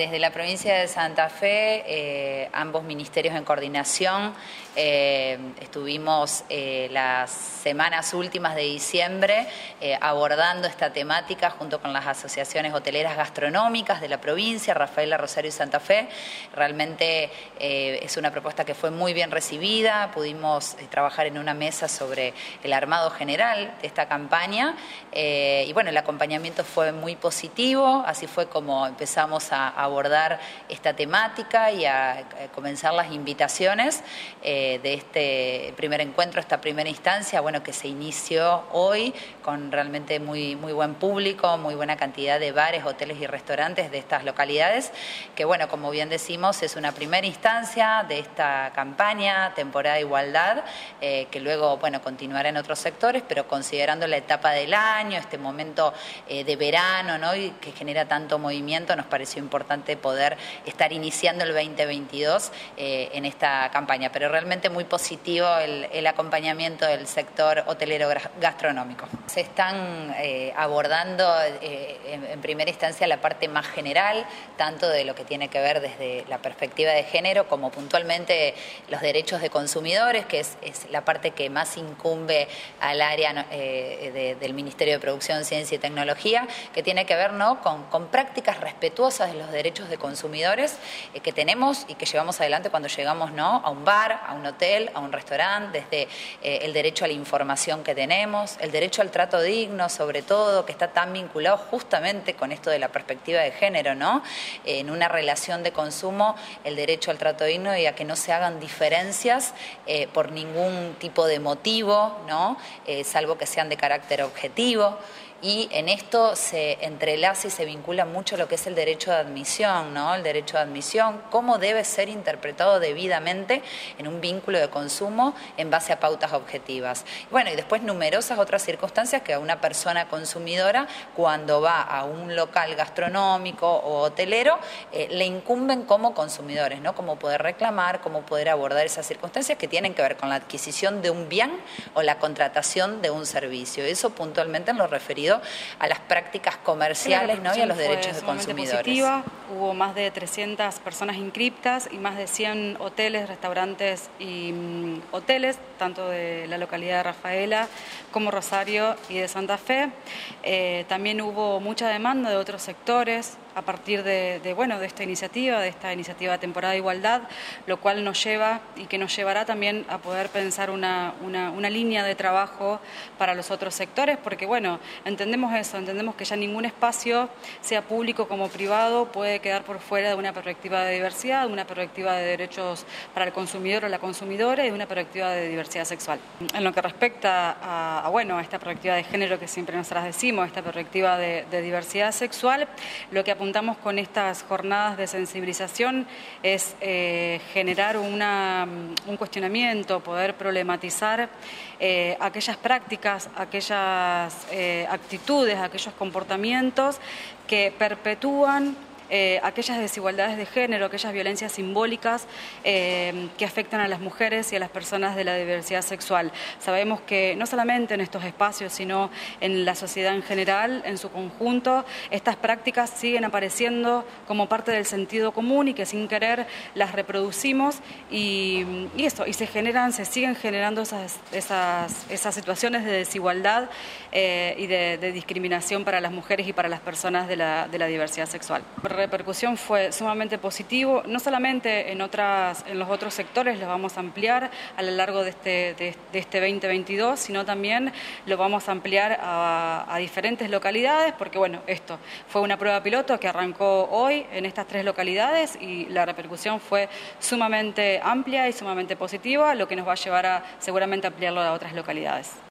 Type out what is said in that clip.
desde la provincia de Santa Fe, ambos ministerios en coordinación, estuvimos las semanas últimas de diciembre abordando esta temática junto con las asociaciones hoteleras gastronómicas de la provincia, Rafaela, Rosario y Santa Fe. Realmente es una propuesta que fue muy bien recibida, pudimos trabajar en una mesa sobre el armado general de esta campaña y bueno, el acompañamiento fue muy positivo, así fue como empezamos a abordar esta temática y a comenzar las invitaciones de este primer encuentro, esta primera instancia, bueno, que se inició hoy con realmente muy buen público, muy buena cantidad de bares, hoteles y restaurantes de estas localidades, que bueno, como bien decimos, es una primera instancia de esta campaña, temporada de igualdad, que luego, bueno, continuará en otros sectores, pero considerando la etapa del año, este momento de verano, ¿no?, y que genera tanto movimiento, nos pareció importante poder estar iniciando el 2022 en esta campaña, pero realmente muy positivo el acompañamiento del sector hotelero gastronómico. Se están abordando en primera instancia la parte más general, tanto de lo que tiene que ver desde la perspectiva de género como puntualmente los derechos de consumidores, que es la parte que más incumbe al área del Ministerio de Producción, Ciencia y Tecnología, que tiene que ver, ¿no?, con prácticas respetuosas de los derechos de consumidores que tenemos y que llevamos adelante cuando llegamos, ¿no?, a un bar, a un hotel, a un restaurante, desde el derecho a la información que tenemos, el derecho al trato digno, sobre todo, que está tan vinculado justamente con esto de la perspectiva de género, ¿no? En una relación de consumo, el derecho al trato digno y a que no se hagan diferencias por ningún tipo de motivo, ¿no?, salvo que sean de carácter objetivo. Y en esto se entrelaza y se vincula mucho lo que es el derecho de admisión, ¿no? El derecho de admisión, cómo debe ser interpretado debidamente en un vínculo de consumo en base a pautas objetivas. Bueno, y después numerosas otras circunstancias que a una persona consumidora, cuando va a un local gastronómico o hotelero, le incumben como consumidores, ¿no? Cómo poder reclamar, cómo poder abordar esas circunstancias que tienen que ver con la adquisición de un bien o la contratación de un servicio. Eso puntualmente en lo referido a las prácticas comerciales, ¿no?, y a los derechos de consumidores. Positiva. Hubo más de 300 personas inscriptas y más de 100 hoteles, restaurantes y hoteles, tanto de la localidad de Rafaela como Rosario y de Santa Fe. También hubo mucha demanda de otros sectores a partir de esta iniciativa de temporada de igualdad, lo cual nos lleva y que nos llevará también a poder pensar una línea de trabajo para los otros sectores, porque bueno, entendemos eso, entendemos que ya ningún espacio, sea público como privado, puede quedar por fuera de una perspectiva de diversidad, de una perspectiva de derechos para el consumidor o la consumidora y de una perspectiva de diversidad sexual. En lo que respecta a esta perspectiva de género que siempre nosotras decimos, esta perspectiva de diversidad sexual, lo que apuntamos con estas jornadas de sensibilización es generar un cuestionamiento, poder problematizar aquellas prácticas, aquellas actitudes, aquellos comportamientos que perpetúan aquellas desigualdades de género, aquellas violencias simbólicas que afectan a las mujeres y a las personas de la diversidad sexual. Sabemos que no solamente en estos espacios, sino en la sociedad en general, en su conjunto, estas prácticas siguen apareciendo como parte del sentido común y que sin querer las reproducimos y se siguen generando esas situaciones de desigualdad y de discriminación para las mujeres y para las personas de la diversidad sexual. La repercusión fue sumamente positivo, no solamente en los otros sectores, los vamos a ampliar a lo largo de este 2022, sino también lo vamos a ampliar a diferentes localidades, porque bueno, esto fue una prueba piloto que arrancó hoy en estas 3 localidades y la repercusión fue sumamente amplia y sumamente positiva, lo que nos va a llevar a seguramente ampliarlo a otras localidades.